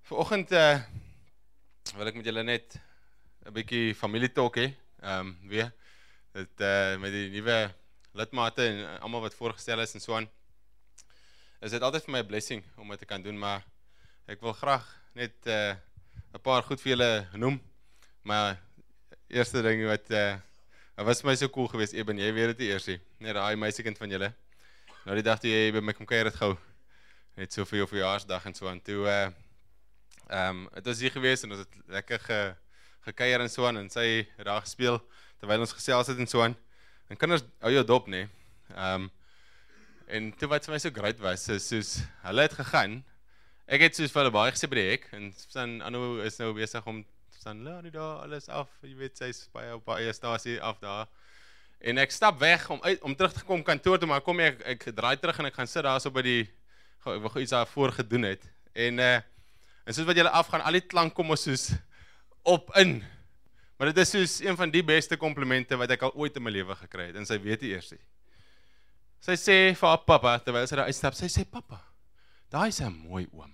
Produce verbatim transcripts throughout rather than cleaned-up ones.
Vanoggend uh, wil ek met julle net 'n bietjie familietalk hê. Ehm um, weer dit uh, met die nuwe lidmate en almal wat voorgestel is en so aan. Is dit altyd vir my 'n blessing om dit te kan doen, maar ek wil graag net 'n uh, paar goed vir julle noem. Maar eerste ding wat uh, was my so cool geweest, Eben, jy weet dit eers nie. Net daai meisiekind van julle. Nou die dag toe jy by my kom kuier het gou. Net so vir jou verjaarsdag en so aan toe uh, Ehm um, het was hier geweest en ons het lekker ge, gekuier en so aan en sy het daar gespeel terwyl ons gesels het en so aan. En kinders hou jou dop, nê. Ehm um, en toe wat vir my so great was, is soos hulle het gegaan. Ek het soos vir hulle baie gesê by die hek en dan Anno is nou besig om dan laat nie daar alles af. Jy weet sy's baie op haar eie stasie af daar. En ek stap weg om uit, om terug te kom kantoor toe, maar kom ek ek draai terug en ek gaan sit daar so by die ek wil iets daar voor gedoen het. En uh En soos wat julle afgaan, al die klank kom ons soos op in. Maar dit is soos een van die beste komplimente wat ek al ooit in my lewe gekry het. En sy weet die eers nie. Sy sê vir haar pappa, terwyl sy daar uitstap, sy sê, pappa, daai is 'n mooi oom.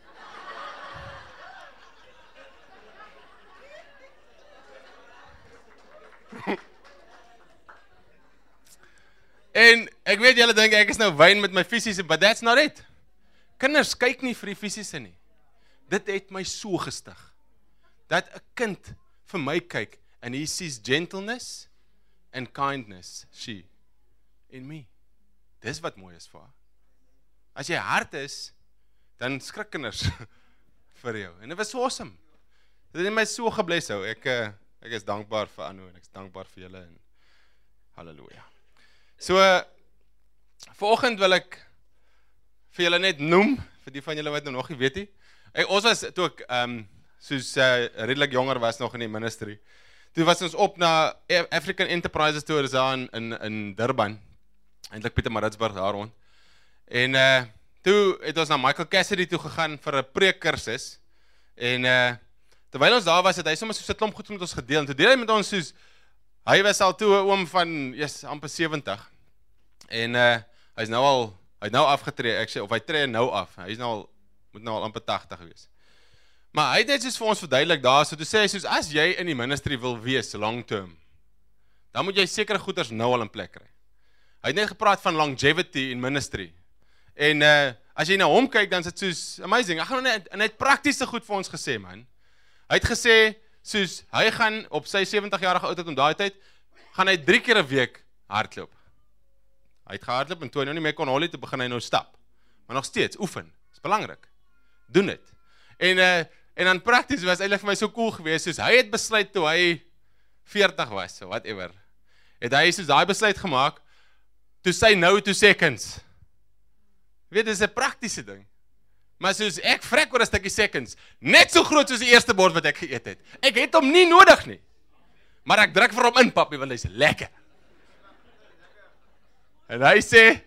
En ek weet julle dink ek is nou wyn met my fisiese, but that's not it. Kinders kyk nie vir die fisiese nie. Dit het my so gestig, dat 'n kind vir my kyk, and he sees gentleness and kindness, she, in me. Dis wat mooi is vir haar. As jy hard is, dan skrik kinders vir jou, en dit was so awesome. Dit het my so gebless hou, ek, ek is dankbaar vir Anno, en ek is dankbaar vir julle, en halleluja. So, vanoggend wil ek vir julle net noem, vir die van julle wat nou nog nie weet nie. Ek, ons was, toe ek um, soos uh, redelik jonger was nog in die ministry, toe was ons op na African Enterprises toe, is daar in, in, in Durban, eintlik Pietermaritzburg daar rond, en uh, toe het ons na Michael Cassidy toe gegaan vir 'n preekkursus, en uh, terwyl ons daar was, het hy sommer soos 'n klomp goed met ons gedeel, en toe deel hy met ons soos, hy was al toe 'n oom van, yes, amper sewentig, en uh, hy is nou al, hy het nou afgetree, ek sê, of hy tree nou af, hy is nou al, moet nou al amper tagtig wees. Maar hy het net soos vir ons verduidelik daar, so toe sê hy soos, as jy in die ministry wil wees, long term, dan moet jy sekere goeders nou al in plek kry. Hy het net gepraat van longevity in ministry, en uh, as jy na hom kyk, dan is dit soos amazing, hy gaan net, net praktiese goed vir ons gesê, man. Hy het gesê, soos, hy gaan op sy sewentig-jarige ouderdom om daai tyd, gaan hy drie keer 'n week hardloop. Hy het gehardloop, en toe hy nou nie meer kon hol het, toe begin hy nou stap. Maar nog steeds, oefen, is belangrik. Doen dit. En, uh, en dan prakties was eintlik vir my so cool geweest, soos hy het besluit toe hy veertig was, so whatever. Het hy soos daai besluit gemaak, to say no to seconds. Weet, dit is 'n praktiese ding. Maar soos ek vrek oor 'n stukkie seconds, net so groot soos die eerste bord wat ek geëet het. Ek het hom nie nodig nie. Maar ek druk vir hom in, papi, want hy's lekker. En hy sê,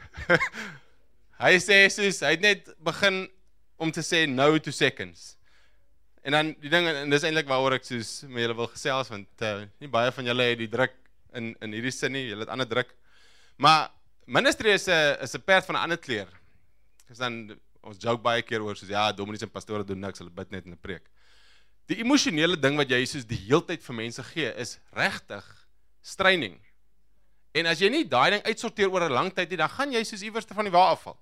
hy sê soos, hy het net begin om te sê no to seconds. En dan die ding, en dis eintlik waaroor ek soos met julle wil gesels, want uh, nie baie van julle het die druk in, in hierdie sin nie, julle het ander druk. Maar ministry is 'n is 'n perd van 'n ander kleur. Dis dan, ons joke baie keer oor, soos ja, dominees en pastore doen niks, hulle bid net in 'n preek. Die emosionele ding wat jy soos die heeltyd vir mense gee, is regtig straining. En as jy nie daai ding uitsorteer oor 'n lang tyd nie, dan gaan jy soos iewers van die wa afval.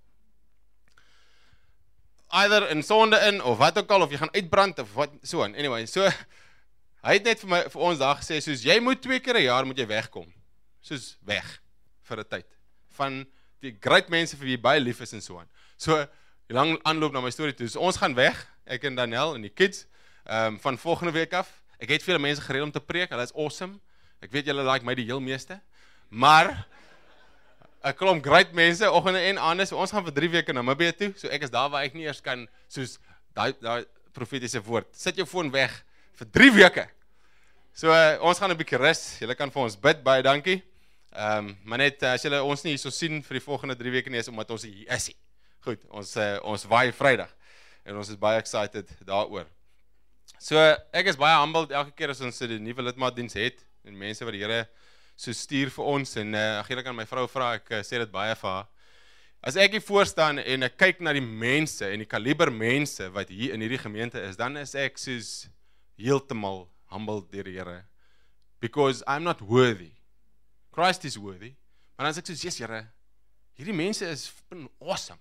Either in sonde in, of wat ook al, of jy gaan uitbrand, of wat, so aan. Anyway, so, hy het net vir, my, vir ons daar gesê, soos, jy moet twee keer 'n jaar moet jy wegkom. Soos, weg, vir 'n tyd. Van die great mense vir wie baie lief is en so aan. So, die lang aanloop na my storie toe, so ons gaan weg, ek en Daniel en die kids, um, van volgende week af. Ek het vele mense gereed om te preek, hulle is awesome. Ek weet julle like my die heel meeste. Maar, 'n klomp great mense, oggende en aande, so ons gaan vir drie weke na Namibië toe, so ek is daar waar ek nie eers kan, soos daai daai profetiese woord, sit jou foon weg, vir drie weke. So, uh, ons gaan 'n bietjie rus, julle kan vir ons bid, baie dankie. Um, maar net, uh, as julle ons nie hier so sien vir die volgende drie weke nie, is omdat ons hier is. Goed, ons, uh, ons waai Vrydag, en ons is baie excited daaroor. So, ek is baie humbled, elke keer as ons die nuwe lidmaatdiens het, en mense wat die Here so stuur vir ons, en uh, ag julle kan my vrou vra, ek uh, sê dit baie vir haar. As ek hier voor staan en ek kyk na die mense en die kaliber mense wat hier in hierdie gemeente is, dan is ek soos heeltemal humbled deur die Here. Because I'm not worthy. Christ is worthy. Maar dan is ek soos, yes Here, hierdie mense is awesome.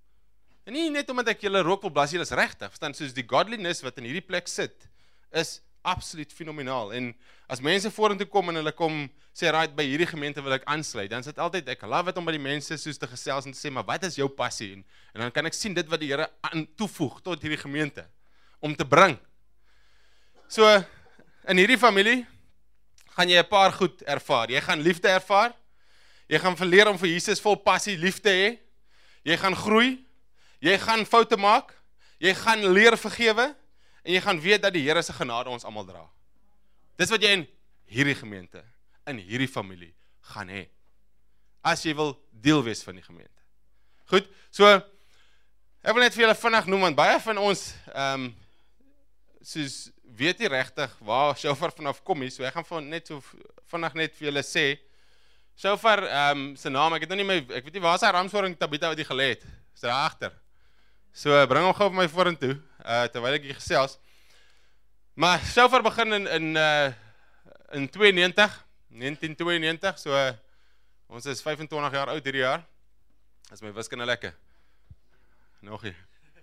En nie net omdat ek julle rook wil blas, julle is regtig, verstaan, soos die godliness wat in hierdie plek sit, is absoluut fenomenaal. En as mense vorentoe kom en hulle kom sê, right, by hierdie gemeente wil ek aansluit, dan is dit altyd, ek love het om by die mense soos te gesels en te sê, maar wat is jou passie? En, en dan kan ek sien dit wat die Here aan toevoeg tot hierdie gemeente, om te bring. So, in hierdie familie, gaan jy 'n paar goed ervaar. Jy gaan liefde ervaar, jy gaan verleer om vir Jesus vol passie lief te hê, jy gaan groei, jy gaan foute maak, jy gaan leer vergewe, en jy gaan weet dat die Here se genade ons almal dra. Dis wat jy in hierdie gemeente, in hierdie familie, gaan hê. As jy wil deel wees van die gemeente. Goed, so, ek wil net vir julle vinnig noem, want baie van ons, um, soos, weet nie regtig waar Shofar vanaf kom hier, so ek gaan van net so vinnig net vir julle sê, Shofar, um, sy naam, ek het nou nie my, ek weet nie waar sy ramshoring Tabitha wat die gelê het, is daar agter. So, bring hom gou vir my vorentoe, uh, terwyl ek hier gesels. Maar Shofar begin in, in, uh, in negentien tweeënnegentig, so, uh, ons is vyfentwintig jaar oud hierdie jaar, is my wiskunde lekker. Nogie.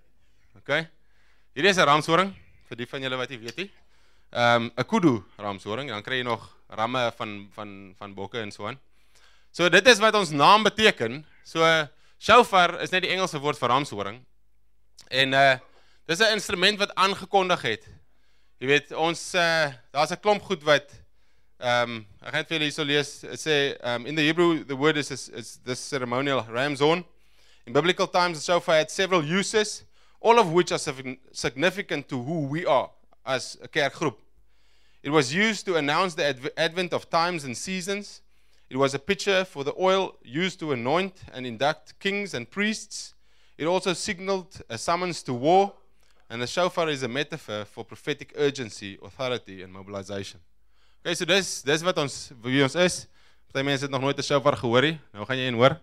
Ok, hierdie is 'n ramshoring, vir die van julle wat jy weet nie. Um, 'n kudu ramshoring, dan kry jy nog ramme van, van, van bokke en so aan. So, dit is wat ons naam beteken. So, uh, Shofar is net die Engelse woord vir ramshoring. En uh, dis 'n instrument wat aangekondig het. Jy weet, ons, uh, daar's 'n klomp goed wat, um, ek gaan het vir julle hierso lees, het sê, um, in the Hebrew, the word is, is, is this ceremonial ram's horn. In biblical times, the shofar had several uses, all of which are significant to who we are as a kerkgroep. It was used to announce the adv advent of times and seasons. It was a picture for the oil used to anoint and induct kings and priests. It also signaled a summons to war, and the shofar is a metaphor for prophetic urgency, authority and mobilization. Okay, so dis, dis wat ons, wie ons is. Party mense het nog nooit 'n shofar gehoor nie. Nou gaan jy een hoor.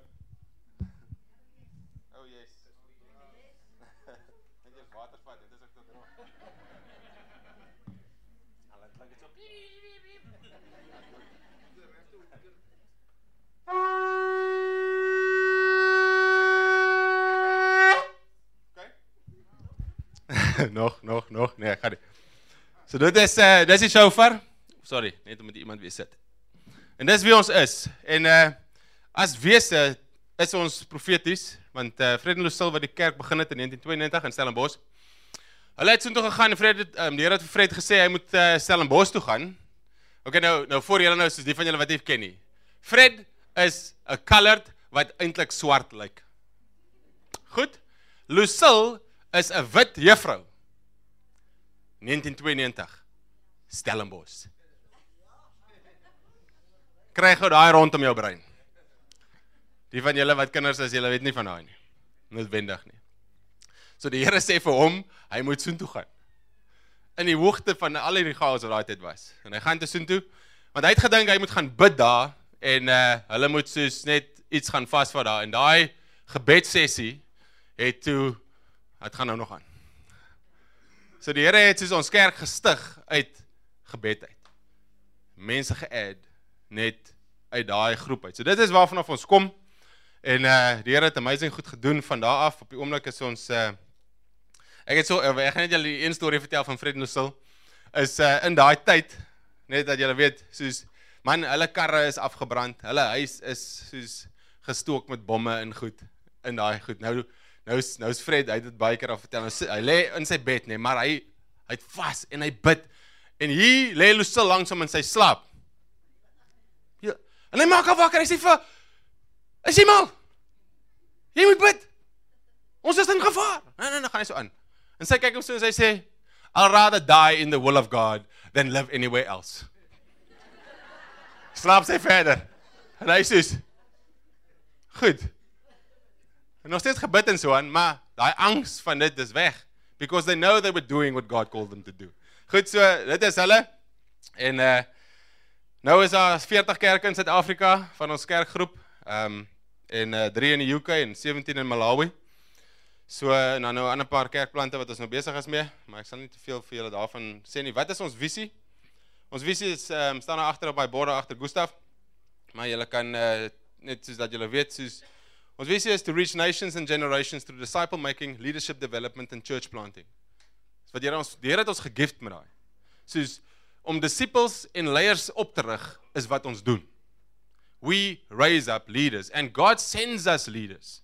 Oh yes. Net jy water vat, dit is ook tot droog. Al klink dit so. nog, nog, nog, nee, ga nie. So dit is, uh, dit is die shofar, sorry, net om met iemand weer sit. En dis wie ons is, en uh, as wese is ons profeties, want uh, Fred en Lucille wat die kerk begin het in negentien tweeënnegentig in Stellenbosch, hulle het so toe gegaan, en Fred het, um, die Here het vir Fred gesê, hy moet uh, Stellenbosch toe gaan. Ok, nou, nou voor julle nou, soos die van julle wat nie ken nie. Fred is 'n colored wat eintlik swart lyk. Goed? Lucille is 'n wit juffrou. negentien tweeënnegentig. Stellenbosch. Kry gou daai rondom jou brein. Die van julle wat kinders is, julle weet nie van daai nie. Noodwendig nie. So die Here sê vir hom, hy moet soontoe gaan. In die hoogte van al hierdie chaos wat daai tyd was. En hy gaan te soontoe, want hy het gedink hy moet gaan bid daar en uh, hulle moet soos net iets gaan vasvat daar. En daai gebedsessie het toe, het gaan nou nog aan. So die Here het soos ons kerk gestig uit gebed uit. Mense ge-add net uit daai groep uit. So dit is waarvan af ons kom. En uh, die Here het amazing goed gedoen van daar af. Op die oomblik is ons, uh, ek het so, ek gaan net julle die een storie vertel van Fred en Lucille, is uh, in daai tyd, net dat julle weet, soos, man, hulle karre is afgebrand, hulle huis is soos gestook met bomme en goed, in daai goed. Nou, nou is, nou is Fred, hy het het baie keer al vertel, nou, hy lê in sy bed, nee, maar hy, hy het vas en hy bid, en hier lê Lucille langsom in sy slaap. Ja, en hy maak al wakker, hy sê vir, is jy mal? Jy moet bid. Ons is in gevaar. Nee, nee, nee, gaan hy so aan. En sy kyk hom so en sy sê, I'll rather die in the will of God than live anywhere else. Slaap sy verder. En hy sê, goed. En nog steeds gebid en so aan, maar die angs van dit is weg. Because they know they were doing what God called them to do. Goed, so, dit is hulle. En uh, nou is daar veertig kerke in Suid-Afrika van ons kerkgroep. Um, en uh, drie in die U K en sewentien in Malawi. So, en dan nou 'n ander paar kerkplante wat ons nou besig is mee, maar ek sal nie te veel vir julle daarvan sê nie. Wat is ons visie? Ons visie is, um, staan daar agter op my borde agter Gustaf, maar julle kan, uh, net soos dat julle weet, soos, ons visie is to reach nations and generations through disciple making, leadership development and church planting. So wat Here ons, die Here het ons gegift met daai. Soos, om disciples en leiers op te rig, is wat ons doen. We raise up leaders, and God sends us leaders.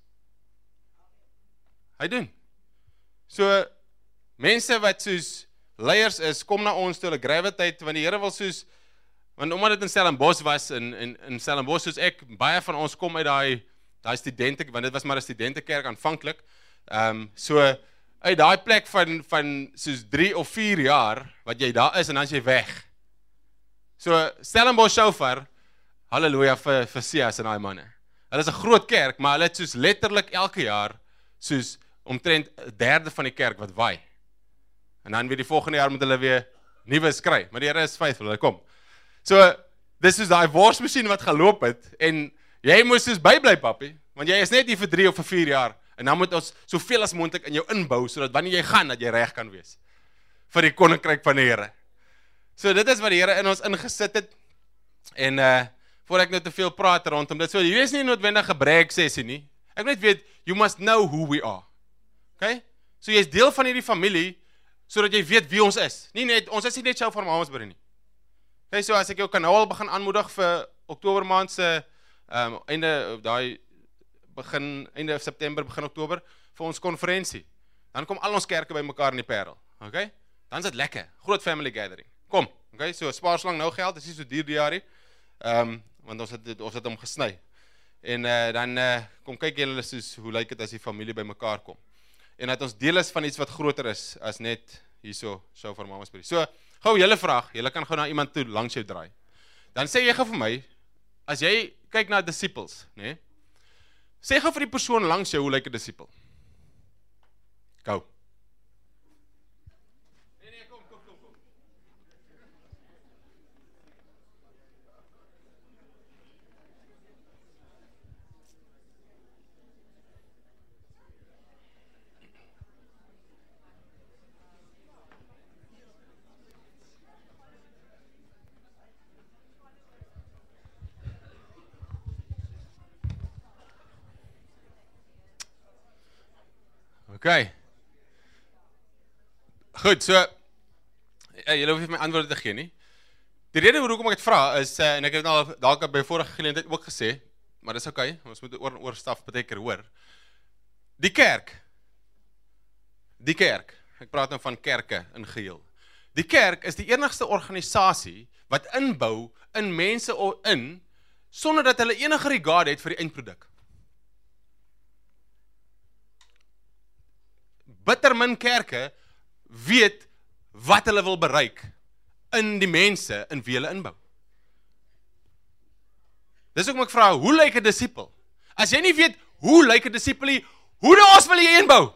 Hy doen. So, mense wat soos leiers is, kom na ons toe, hulle gravitate, want die Here wil soos, want omdat dit in Stellenbosch was, in, in, in Stellenbosch soos ek, baie van ons kom uit daai, daai studente, want dit was maar 'n studentekerk aanvanklik, um, so, uit daai plek van, van soos drie of vier jaar, wat jy daar is, en dan is jy weg. So, Stellenbosch Shofar, halleluja vir, vir Sias en daai manne. Hulle is 'n groot kerk, maar hulle het soos letterlik elke jaar, soos omtrent 'n derde van die kerk wat waai. En dan weer die volgende jaar moet hulle weer nuwe skry, maar die Here is faithful, hulle kom. So, dis soos daai worsmasjien wat geloop het, en jy moes soos bybly, papi, want jy is net hier vir drie of vir vier jaar, en dan moet ons soveel as moontlik in jou inbou, sodat wanneer jy gaan, dat jy reg kan wees, vir die koninkryk van die Here. So, dit is wat die Here in ons ingesit het, en, uh, voor ek nou te veel praat rondom dit, so, hier is nie noodwendig 'n brag sessie nie, ek net weet, you must know who we are, okay, so jy is deel van hierdie familie, sodat jy weet wie ons is, nie net, ons is nie net Shofar Mamasbury nie, okay, so as ek jou kan nou al begin aanmoedig vir Oktober maand se, um, einde, daai, begin, einde September, begin Oktober, vir ons konferensie, dan kom al ons kerke by mekaar in die Parel, okay, dan is dit lekker, groot family gathering, kom, okay, so spaar so lang nou geld, is nie so duur die jaar nie, um, want ons het, ons het hom gesny, en uh, dan uh, kom kyk julle soos, hoe lyk dit as die familie by mekaar kom, en dat ons deel is van iets wat groter is, as net hierso, Shofar Mamasbury. So, gou julle vraag, julle kan gou na iemand toe, langs jou draai, dan sê jy gou vir my, as jy kyk na disciples, nee, sê gou vir die persoon langs jou, hoe lyk 'n disciple? Gou. Nee, nee, kom, kom, kom, kom. Okay. Goed, so, ja, julle hoef nie my antwoorde te gee nie. Die rede hoekom ek dit vra is, uh, en ek het al dalk by vorige geleentheid ook gesê, maar dis okay, ons moet oor oor staf baie keer hoor. Die kerk, die kerk, ek praat nou van kerke in geheel. Die kerk is die enigste organisasie wat inbou in mense in, sonder dat hulle enige regard het vir die eindproduk. Bitter min kerke weet wat hulle wil bereik in die mense in wie hulle inbou. Dis ook my ek vra, hoe lyk 'n disipel? As jy nie weet hoe lyk 'n disipel nie, hoe nou ons wil jy inbou?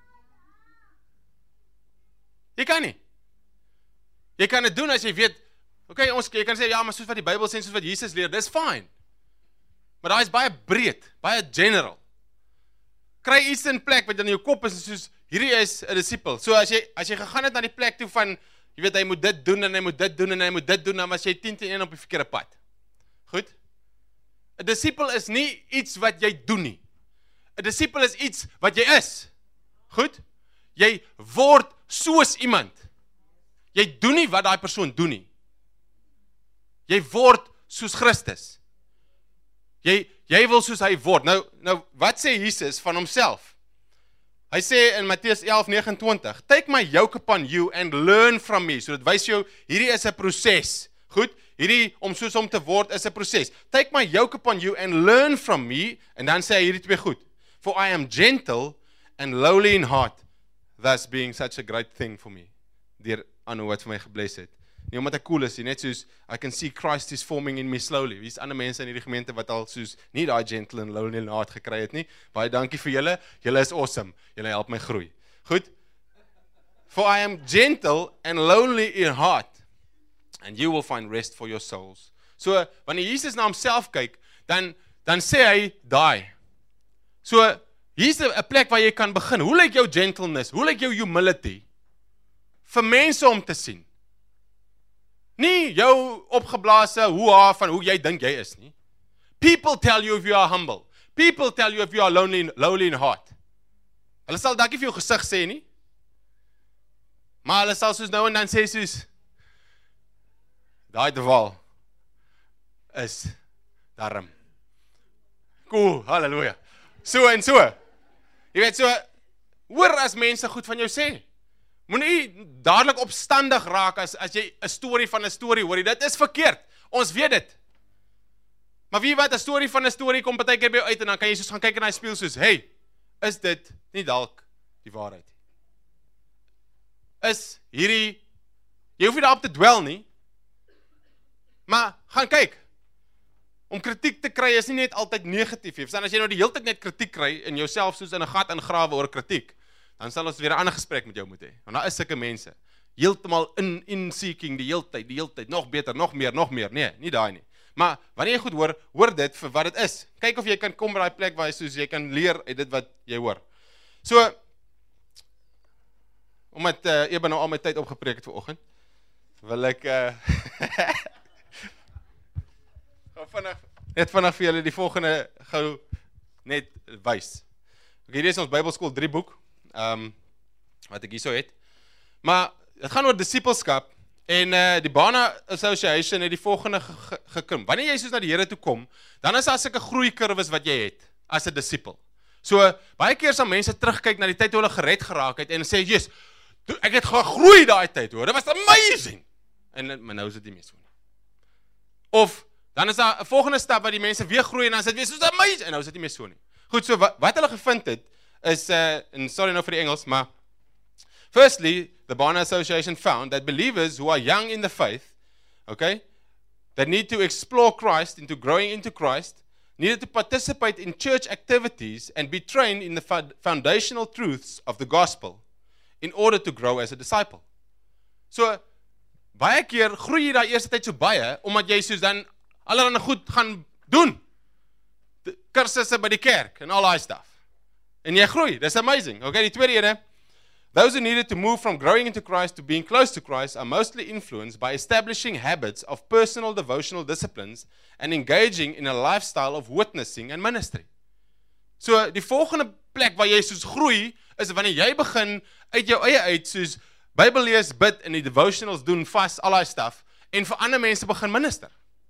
Jy kan nie. Jy kan dit doen as jy weet, okay, ons jy kan sê ja, maar soos wat die Bybel sê, soos wat Jesus leer, dis fine. Maar daai is baie breed, baie general. Kry iets in plek wat in jou kop is soos hierdie is 'n disipel. So as jy as jy gegaan het na die plek toe van jy weet hy moet dit doen en hy moet dit doen en hy moet dit doen, dan was jy tien teen een op die verkeerde pad. Goed? 'n Disipel is nie iets wat jy doen nie. 'n Disipel is iets wat jy is. Goed? Jy word soos iemand. Jy doen nie wat daai persoon doen nie. Jy word soos Christus. Jy jy wil soos hy word. Nou nou wat sê Jesus van homself? Hy sê in Matteus elf negenentwintig, take my yoke upon you and learn from me. So dit wys jou, hierdie is 'n proses. Goed? Hierdie om soos om te word is 'n proses. Take my yoke upon you and learn from me. En dan sê hy hierdie twee goed. For I am gentle and lowly in heart, thus being such a great thing for me. Deur Anu wat vir my gebless het. Nie omdat ek cool is, net soos I can see Christ is forming in me slowly. Wie is ander mense in hierdie gemeente wat al soos nie daai gentle and lowly in heart gekry het nie. Baie dankie vir julle. Julle is awesome. Julle help my groei. Goed? For I am gentle and lowly in heart, and you will find rest for your souls. So wanneer Jesus na homself kyk, dan dan sê hy daai So, hier's 'n plek waar jy kan begin. Hoe lyk jou gentleness? Hoe lyk jou humility? Vir mense om te sien. Nie jou opgeblaase hoe van hoe jy dink jy is nie. People tell you if you are humble. People tell you if you are lonely, lowly in heart. Hulle sal dalk nie vir jou gesig sê nie. Maar hulle sal soos nou en dan sê soos daai Dewal is darm. Cool, halleluja. So en so. Jy weet so, hoor as mense goed van jou sê. Moenie dadelik opstandig raak as as jy 'n storie van 'n storie hoor. Dit is verkeerd. Ons weet dit. Maar wie wat 'n storie van 'n storie kom partykeer by jou uit en dan kan jy soos gaan kyk in daai spieël soos, "Hey, is dit nie dalk die waarheid nie?" Is hierdie jy hoef nie daarop te dwel nie. Maar gaan kyk. Om kritiek te kry is nie net altyd negatief nie. Verstaan, as jy nou die hele tyd net kritiek kry en jouself soos in 'n gat ingrawe oor kritiek, dan sal ons weer 'n ander gesprek met jou moet hê. Want daar is sulke mense, heeltemal in in seeking die hele tyd, die hele tyd, nog beter, nog meer, nog meer. Nee, nie daai nie. Maar wanneer jy goed hoor, hoor dit vir wat dit is. Kyk of jy kan kom by daai plek waar jy soos jy kan leer uit dit wat jy hoor. So omdat uh, Eben nou al my tyd opgepreek het vanoggend, wil ek uh, gou vinnig net vinnig vir julle die volgende gou net wys. Okay, hier is ons Bybelskool drie boek. Ehm um, wat ek hierso het. Maar dit gaan oor disippelskap en uh, die Bana Association het die volgende ge geklim. Wanneer jy soos na die Here toe kom, dan is daar sulke groeikurwes wat jy het as 'n disipel. So baie keer sal mense terugkyk na die tyd toe hulle gered geraak het en sê, "Jesus, ek het gegroei daai tyd, hoor. Dit was amazing." En maar nou is dit nie meer so nie. Of dan is daar 'n volgende stap waar die mense weer groei en dan is dit weer soos amazing en nou is dit nie meer so nie. Goed, so wat, wat hulle gevind het is uh en sorry nou vir die Engels, maar firstly, the Barna Association found that believers who are young in the faith, okay, that need to explore Christ into growing into Christ, needed to participate in church activities and be trained in the foundational truths of the gospel in order to grow as a disciple. So baie keer groei jy daai eerste tyd so baie omdat jy soos dan allerlei goed gaan doen. Kursusse by die kerk en al daai stuff. En jy groei, that's amazing. Okay, die tweede ene, those who needed to move from growing into Christ to being close to Christ are mostly influenced by establishing habits of personal devotional disciplines and engaging in a lifestyle of witnessing and ministry. So die volgende plek waar jy soos groei is wanneer jy begin uit jou eie uit soos Bybel lees, bid en die devotionals doen vas, al daai stuff en vir ander mense begin minister.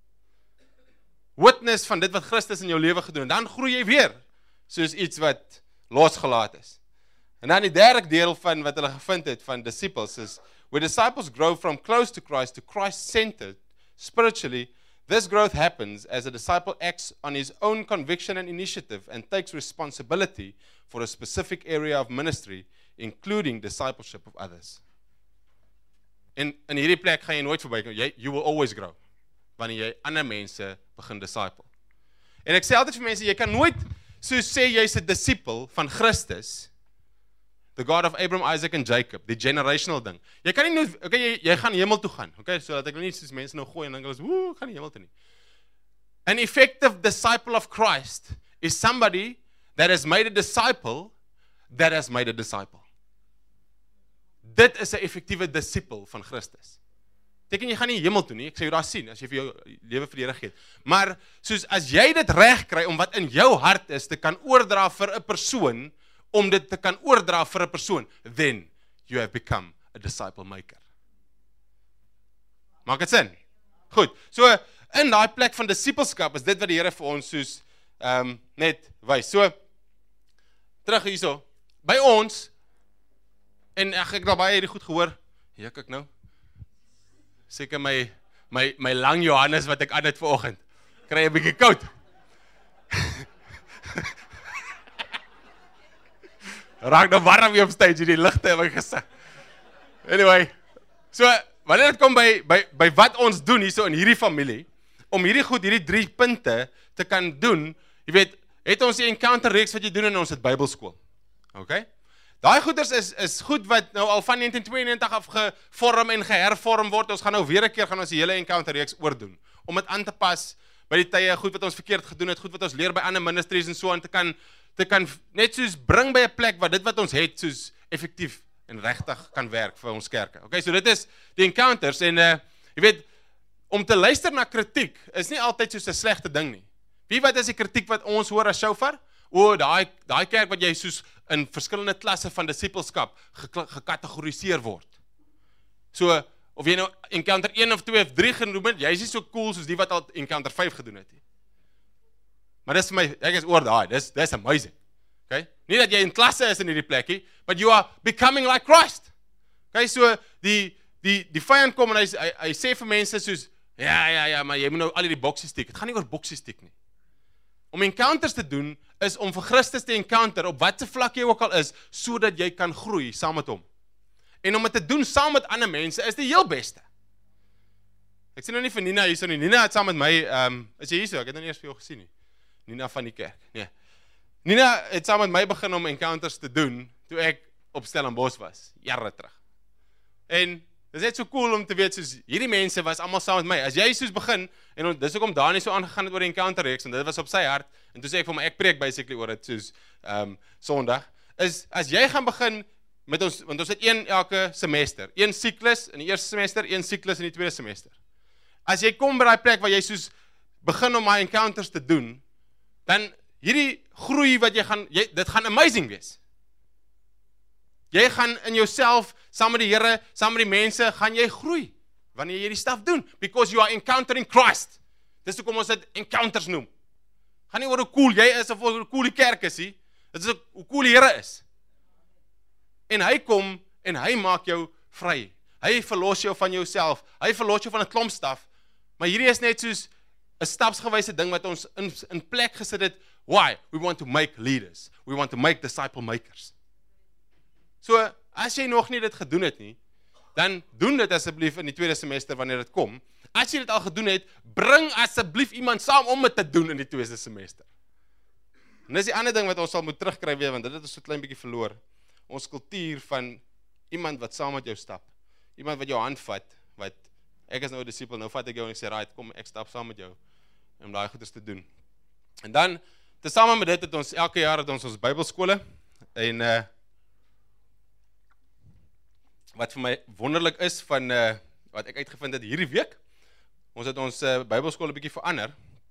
Witness van dit wat Christus in jou lewe gedoen en dan groei jy weer soos iets wat losgelaat is. En dan die derde deel van wat hulle gevind het van disciples is, where disciples grow from close to Christ to Christ-centered spiritually, this growth happens as a disciple acts on his own conviction and initiative and takes responsibility for a specific area of ministry, including discipleship of others. En in hierdie plek gaan jy nooit verby kom. Jy you will always grow wanneer jy ander mense begin disciple. En ek sê altyd vir mense, jy kan nooit so sê jy's 'n disipel van Christus, the God of Abraham, Isaac and Jacob, die generational ding. Jy kan nie nou, okay, jy, jy gaan hemel toe gaan, okay, so dat ek nie soos mense nou gooi en dink hulle, woe, ek gaan nie hemel toe nie. An effective disciple of Christ is somebody that has made a disciple that has made a disciple. Dit is 'n effektiewe disipel van Christus. Teken jy gaan nie hemel toe nie, ek sê jy daar sien, as jy vir jou lewe vir die Here gee. Maar soos as jy dit reg kry om wat in jou hart is te kan oordra vir 'n persoon, om dit te kan oordra vir 'n persoon, then you have become a disciple maker. Maak dit sin? Goed. So in daai plek van disipelskap is dit wat die Here vir ons soos um, net wys. So terug hierso. By ons en ek ek het baie hierdie goed gehoor. Ja, kyk nou. Seker my my my lang Johannes wat ek aan het vanoggend. Kry 'n bietjie koud. Raak nou warm hier op stage, die ligte in my gesig. Anyway, so wanneer dit kom by by by wat ons doen hierso in hierdie familie, om hierdie goed, hierdie drie punte te kan doen, jy weet, het ons die encounter reeks wat jy doen in ons het Bybelskool. Okay? Daai goeders is is goed wat nou al van negentien tweeënnegentig af gevorm en gehervorm word. Ons gaan nou weer 'n keer gaan ons die hele encounter reeks oordoen om dit aan te pas by die tye, goed wat ons verkeerd gedoen het, goed wat ons leer by ander ministries en so aan te kan te kan net soos bring by 'n plek waar dit wat ons het soos effektief en regtig kan werk vir ons kerke. Okay, so dit is die encounters en uh, jy weet, om te luister na kritiek is nie altyd soos 'n slegte ding nie. Wie wat is die kritiek wat ons hoor as shofar? O, daai daai kerk wat jy soos in verskillende klasse van disippelskap gekategoriseer word. So, of jy nou encounter een of twee of drie genoem het, jy is nie so cool soos die wat al encounter vyf gedoen het nie. Maar dis vir my, ek is oor daai, dis dis amazing. Okay? Nie dat jy in klasse is in hierdie plekkie, but you are becoming like Christ. Okay, so die die die vyand kom en hy hy, hy sê vir mense soos ja ja ja, maar jy moet nou al hierdie boksies tik. Dit gaan nie oor boksies tik nie. Om encounters te doen is om vir Christus te encounter op watter vlak jy ook al is, sodat jy kan groei saam met hom. En om dit te doen saam met ander mense is die heel beste. Ek sien nou nie vir Nina hier so nie. Nina het saam met my, ehm, um, is jy hier so? Ek het nou nie eers vir jou gesien nie. Nina van die kerk. Nee. Nina het saam met my begin om encounters te doen toe ek op Stellenbosch was, jare terug. En dit is net so cool om te weet soos hierdie mense was almal saam met my. As jy soos begin en dis hoekom Dani so aangegaan het oor die encounter reeks en dit was op sy hart en toe sê ek vir my ek preek basically oor dit soos ehm um, Sondag is as jy gaan begin met ons want ons het een elke semester, een siklus in die eerste semester, een siklus in die tweede semester. As jy kom by daai plek waar jy soos begin om my encounters te doen, dan hierdie groei wat jy gaan jy, dit gaan amazing wees. Jy gaan in jouself, saam met die Here, saam met die mense, gaan jy groei, wanneer jy die staf doen, because you are encountering Christ. Dis hoekom ons dit encounters noem. Gaan nie oor hoe cool jy is, of hoe cool die kerk is, nie. Dit is hoe cool die Here is. En hy kom, en hy maak jou vry. Hy verlos jou van jouself, hy verlos jou van 'n klomp staf, maar hierdie is net soos 'n stapsgewyse ding wat ons in, in plek gesit het. Why? We want to make leaders. We want to make disciple makers. So, as jy nog nie dit gedoen het nie, dan doen dit asseblief in die tweede semester wanneer dit kom. As jy dit al gedoen het, bring asseblief iemand saam om dit te doen in die tweede semester. En dis die ander ding wat ons sal moet terugkry weer, want dit het ons so klein bietjie verloor. Ons kultuur van iemand wat saam met jou stap. Iemand wat jou hand vat, wat ek is nou 'n disipel, nou vat ek jou en ek sê, right, kom, ek stap saam met jou om daai goeders te doen. En dan, tesame met dit het ons elke jaar het ons ons Bybelskole en uh, wat vir my wonderlik is van uh, wat ek uitgevind het hierdie week, ons het ons uh, Bybelskool 'n bietjie verander.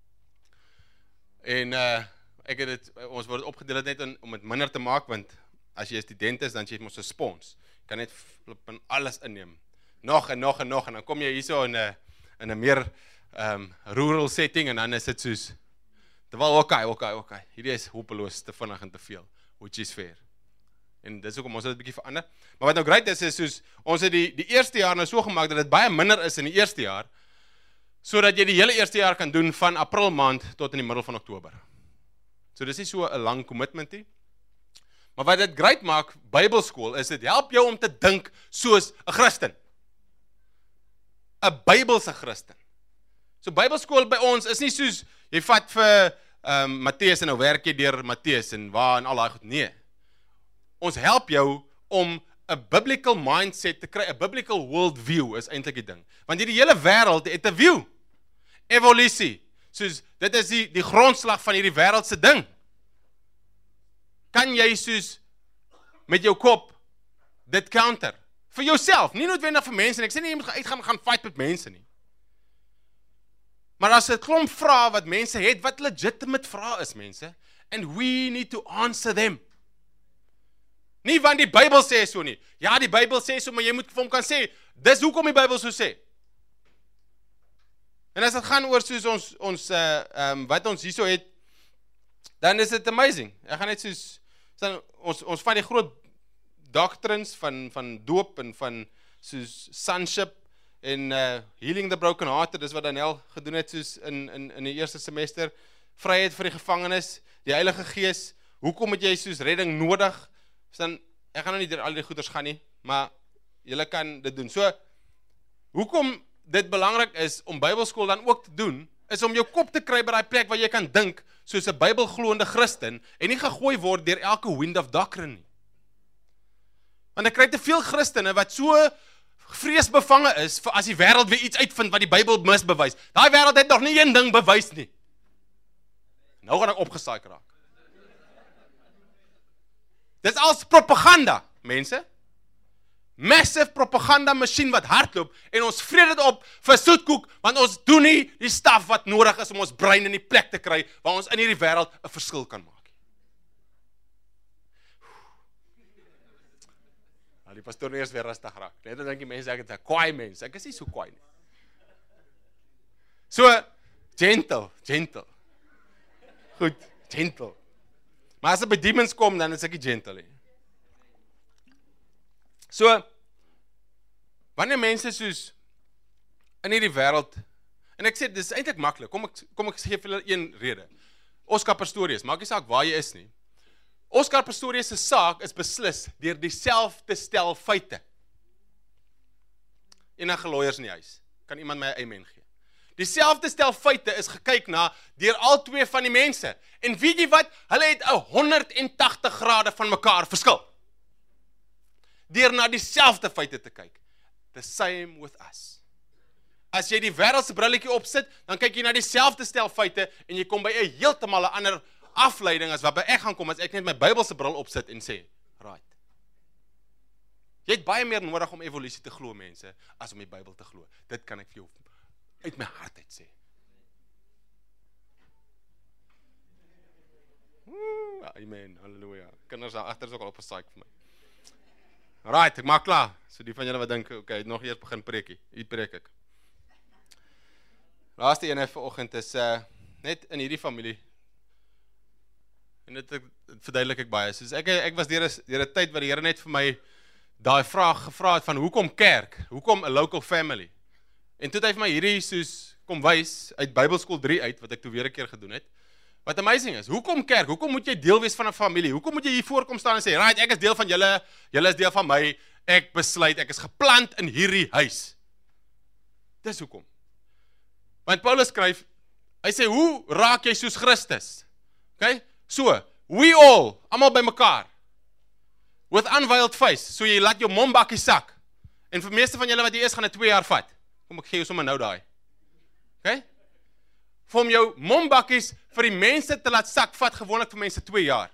En uh, ek het dit ons word opgedeel net in, om dit minder te maak, want as jy 'n student is, dan jy mos 'n spons. Jy kan net flip en alles inneem. Nog en nog en nog en dan kom jy hierso in 'n in 'n meer um rural setting en dan is dit soos terwyl okay, okay, okay. Hierdie is hopeloos te vinnig en te veel, which is fair. En dis hoekom ons het dit 'n bietjie verander. Maar wat nou great is is soos ons het die die eerste jaar nou so gemaak dat dit baie minder is in die eerste jaar, sodat jy die hele eerste jaar kan doen van April maand tot in die middel van Oktober. So dis nie so 'n lang commitment nie. Maar wat dit great maak, Bybelskool, is dit help jou om te dink soos 'n Christen. 'n Bybelse Christen. So Bybelskool by ons is nie soos jy vat vir um, Matteus en nou werk jy deur Matteus en waar en al daai goed. Nee. Ons help jou om 'n biblical mindset te kry, 'n biblical world view is eintlik die ding. Want hierdie hele wêreld het 'n view. Evolusie. Soos dit is die die grondslag van hierdie wêreld se ding. Kan jy soos met jou kop dit counter vir jouself, nie noodwendig vir mense nie. Ek sê nie jy moet uitgaan gaan fight met mense nie. Maar as 'n klomp vrae wat mense het, wat legitimate vrae is mense, and we need to answer them. Nie want die Bybel sê so nie. Ja, die Bybel sê so, maar jy moet vir hom kan sê, dis hoekom die Bybel so sê. En as dit gaan oor soos ons ons uh um wat ons hierso het, dan is dit amazing. Ek gaan net soos dan ons ons vat die groot doctrines van van doop en van soos sonship en uh healing the broken hearted, dis wat Daniel gedoen het soos in in in die eerste semester, vryheid vir die gevangenes, die Heilige Gees. Hoekom het jy soos redding nodig? Dan ek gaan nou nie deur al die goeders gaan nie, maar julle kan dit doen. So hoekom dit belangrik is om Bybelskool dan ook te doen, is om jou kop te kry by daai plek waar jy kan dink soos 'n Bybelgloende Christen en nie gegooi word deur elke wind of doctrine nie. Want ek kry te veel Christene wat so vreesbevange is vir as die wêreld weer iets uitvind wat die Bybel misbewys. Daai wêreld het nog nie een ding bewys nie. Nou gaan ek opgesaai raak. Dis als propaganda, mense. Massive propaganda masjien wat hardloop en ons vreet dit op vir soetkoek, want ons doen nie die staf wat nodig is om ons brein in die plek te kry waar ons in hierdie wêreld 'n verskil kan maak. Die pastoor nie eers weer rustig raak. Net dan dink die mense ek is 'n kwaai mens. Ek is nie so kwaai nie. So gentle, gentle. Goed, gentle. Maar as dit by demons kom, dan is ek nie gentle nie. So wanneer mense soos in hierdie wêreld, en ek sê dis eintlik maklik. Kom ek kom ek gee vir julle een rede. Oscar Pistorius, maak nie saak waar jy is nie. Oscar Pistorius se saak is beslis deur dieselfde stel feite. Enige lawyers in die huis, kan iemand my 'n amen gee? Dieselfde stel feite is gekyk na deur al twee van die mense. En weet jy wat? Hulle het honderd en tagtig grade van mekaar verskil. Deur na dieselfde feite te kyk. The same with us. As jy die wêreldse brilletjie opsit, dan kyk jy na dieselfde stel feite en jy kom by 'n heeltemal 'n ander afleiding as wat by ek gaan kom as ek net my Bybelse bril opsit en sê, right. Jy het baie meer nodig om evolusie te glo, mense, as om die Bybel te glo. Dit kan ek vir jou uit my hart uit sê. Ooh, amen, halleluja. Kinders daar agter is ook al op 'n saak vir my. Right, ek maak klaar. So die van julle wat dink, okay, nog eers begin preekie. Hier preek ek. Laaste ene vanoggend is uh, net in hierdie familie. En dit, dit verduidelik ek baie. Soos ek ek was deur 'n deur 'n tyd wat die Here net vir my daai vraag gevra het van hoekom kerk? Hoekom 'n local family? En toe het hy vir my hierdie soos kom wys uit Bybelskool drie uit wat ek toe weer 'n keer gedoen het. Wat amazing is, hoekom kerk? Hoekom moet jy deel wees van 'n familie? Hoekom moet jy hier voorkom staan en sê, "Right, ek is deel van julle, julle is deel van my. Ek besluit ek is geplant in hierdie huis." Dis hoekom. Want Paulus skryf, hy sê, "Hoe raak jy soos Christus?" Okay? So, we all, almal by mekaar, with unveiled face, so jy laat jou mombakkie sak, en vir meeste van julle wat jy is, gaan dit twee jaar vat. Kom ek gee jou sommer nou daai. Okay? Vir om jou mombakkies vir die mense te laat sak, vat gewoonlik vir mense twee jaar.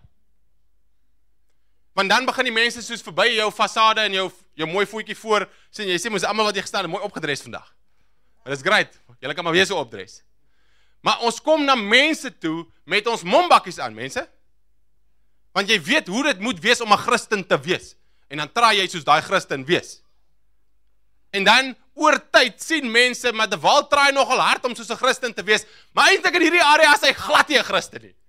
Want dan begin die mense soos verby jou fasade en jou, jou mooi voetjie voor, sê jy sê, moes almal wat jy gestaan het, mooi opgedres vandag. Dit is great, julle kan maar weer so opdres. Maar ons kom na mense toe met ons mombakkies aan, mense. Want jy weet hoe dit moet wees om 'n Christen te wees. En dan traai jy soos daai Christen wees. En dan oor tyd sien mense, maar die wal traai nogal hard om soos 'n Christen te wees, maar eintlik in hierdie area is hy glad nie 'n Christen nie.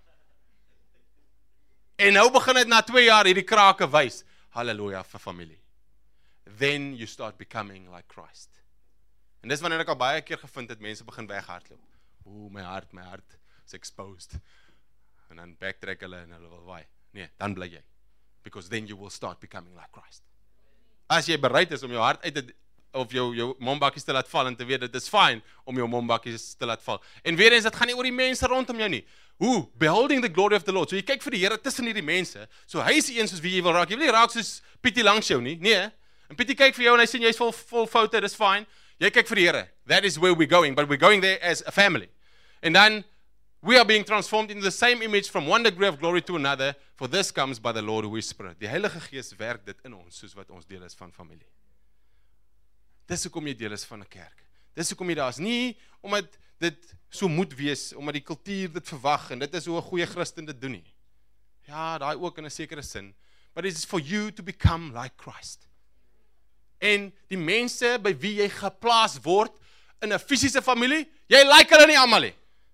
En nou begin dit na twee jaar hierdie krake wys. Halleluja vir familie. Then you start becoming like Christ. En dis wanneer ek al baie keer gevind het, mense begin weghardloop. Ooh, my hart, my hart is exposed. En dan backtrack hulle en hulle wil waai. Nee, dan bly jy. Because then you will start becoming like Christ. As jy bereid is om jou hart uit te, of jou, jou mombakkies te laat val en te weet, dit is fyn om jou mombakkies te laat val. En weer eens, dit gaan nie oor die mense rondom jou nie. Hoe? Beholding the glory of the Lord. So jy kyk vir die Here tussen hierdie mense. So hy is die een soos wie jy wil raak. Jy wil nie raak soos Pietie langs jou nie. Nee. En Pietie kyk vir jou en hy sê jy's vol vol foute, dis fyn. Jy kyk vir die Here. That is where we're going, but we're going there as a family. And then we are being transformed into the same image from one degree of glory to another, for this comes by the Lord who is Spirit. Die Heilige Gees werk dit in ons, soos wat ons deel is van familie. Dis hoekom jy deel is van 'n kerk. Dis hoekom jy daar is. Nie omdat dit so moet wees, omdat die kultuur dit verwag, en dit is hoe 'n goeie Christen dit doen nie. Ja, daai ook in 'n sekere sin. But it is for you to become like Christ. En die mense by wie jy geplaas word, in 'n fisiese familie, jy like hulle nie almal nie.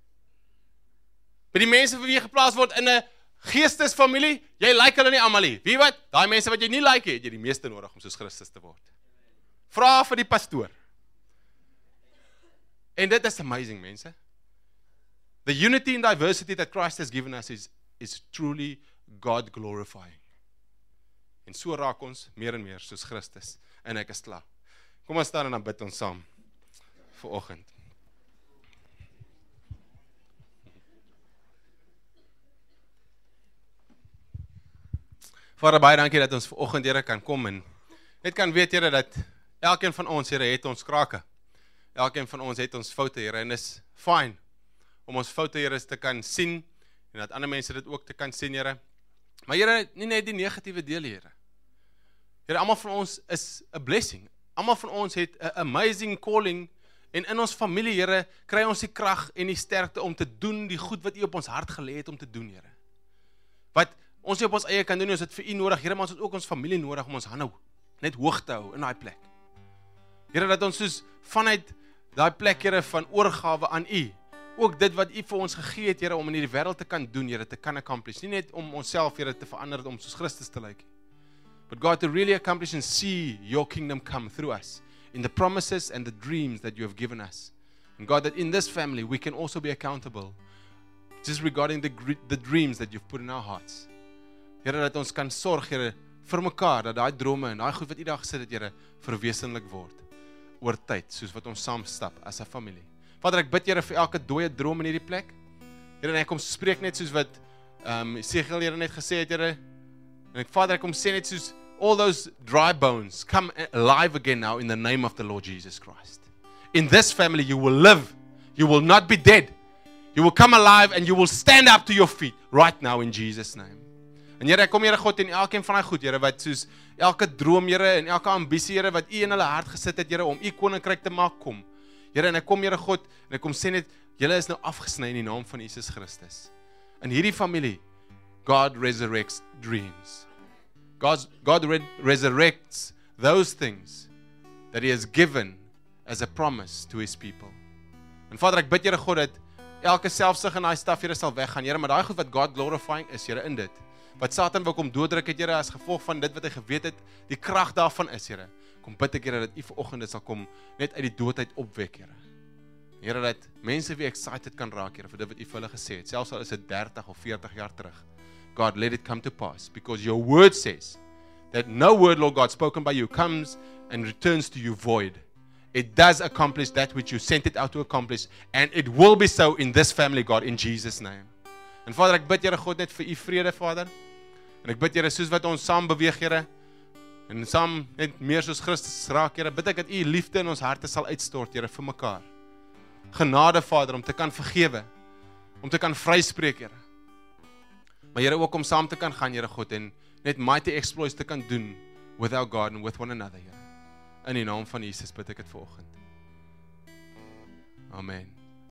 By die mense vir wie jy geplaas word in 'n geestesfamilie, jy like hulle nie almal nie. Wie wat? Daai mense wat jy nie like het, jy die meeste nodig om soos Christus te word. Vra vir die pastoor. En dit is amazing, mense. The unity and diversity that Christ has given us is, is truly God glorifying. En so raak ons meer en meer soos Christus. En ek is klaar. Kom ons staan en dan bid ons saam vir oggend. Vader, baie dankie dat ons vir oggend, Here, kan kom en net kan weet, Here, dat elkeen van ons, Here, het ons krake. Elkeen van ons het ons foute, Here, en is fyn om ons foute, Here, te kan sien en dat ander mense dit ook te kan sien, Here. Maar Here, nie net die negatiewe dele, Here. Here, almal van ons is 'n blessing. Almal van ons het 'n amazing calling en in ons familie, Here, kry ons die krag en die sterkte om te doen die goed wat U op ons hart gelê het om te doen, Here. Wat ons nie op ons eie kan doen nie, ons het vir U nodig, Here, maar ons het ook ons familie nodig om ons hande net hoog te hou in daai plek. Here, dat ons soos vanuit daai plek, Here, van oorgawe aan U, ook dit wat U vir ons gegee het, Here, om in hierdie wêreld te kan doen, Here, te kan accomplish. Nie net om onsself, Here, te verander om soos Christus te lyk. But God, to really accomplish and see your kingdom come through us in the promises and the dreams that you have given us. And God, that in this family we can also be accountable just regarding the, the dreams that you've put in our hearts. Here, dat ons kan sorg, Here, vir mekaar, dat daai drome en daai goed wat U daar gesit het, Here, verwesenlik word oor tyd, soos wat ons saam stap as 'n familie. Vader, ek bid, Here, vir elke dooie droom in hierdie plek. Here, en ek kom spreek net soos wat um, Segel, Here, net gesê het, Here. En ek, Vader, ek kom sê net soos all those dry bones come alive again now in the name of the Lord Jesus Christ. In this family you will live. You will not be dead. You will come alive and you will stand up to your feet right now in Jesus' name. En Here, ek kom, Here God, en elkeen van daai goed, Here, wat soos elke droom, Here, en elke ambisie, Here, wat U in hulle hart gesit het, Here, om U koninkryk te maak, kom. Here, en ek kom, Here God, en ek kom sê net, julle is nou afgesny in die naam van Jesus Christus. In hierdie familie, God resurrects dreams. God's, God re resurrects those things that He has given as a promise to His people. En Vader, ek bid, Here God, dat elke selfsug en daai staf, Here, sal weggaan, Here, maar daai goed wat God glorifying is, Here, in dit. Wat Satan wil kom dooddruk het, Here, as gevolg van dit wat hy geweet het, die krag daarvan is, Here. Kom bid ek, Here, dat U vanoggend dit sal kom net uit die doodheid opwek, Here. Here, dat mense weer excited kan raak, Here, vir dit wat U vir hulle gesê het, selfs al is dit thirty of forty jaar terug. God, let it come to pass, because your word says that no word, Lord God, spoken by you comes and returns to you void. It does accomplish that which you sent it out to accomplish, and it will be so in this family, God, in Jesus' name. En Vader, ek bid, Here God, net vir U vrede, Vader. En ek bid, Here, soos wat ons saam beweeg, Here, en saam net meer soos Christus raak, Here, bid ek dat U liefde in ons harte sal uitstort, Here, vir mekaar. Genade, Vader, om te kan vergewe, om te kan vryspreek, Here. Maar Here, ook om saam te kan gaan, Here God, en net mighty exploits te kan doen with our God and with one another, Here. In die naam van Jesus bid ek dit vanoggend. Amen.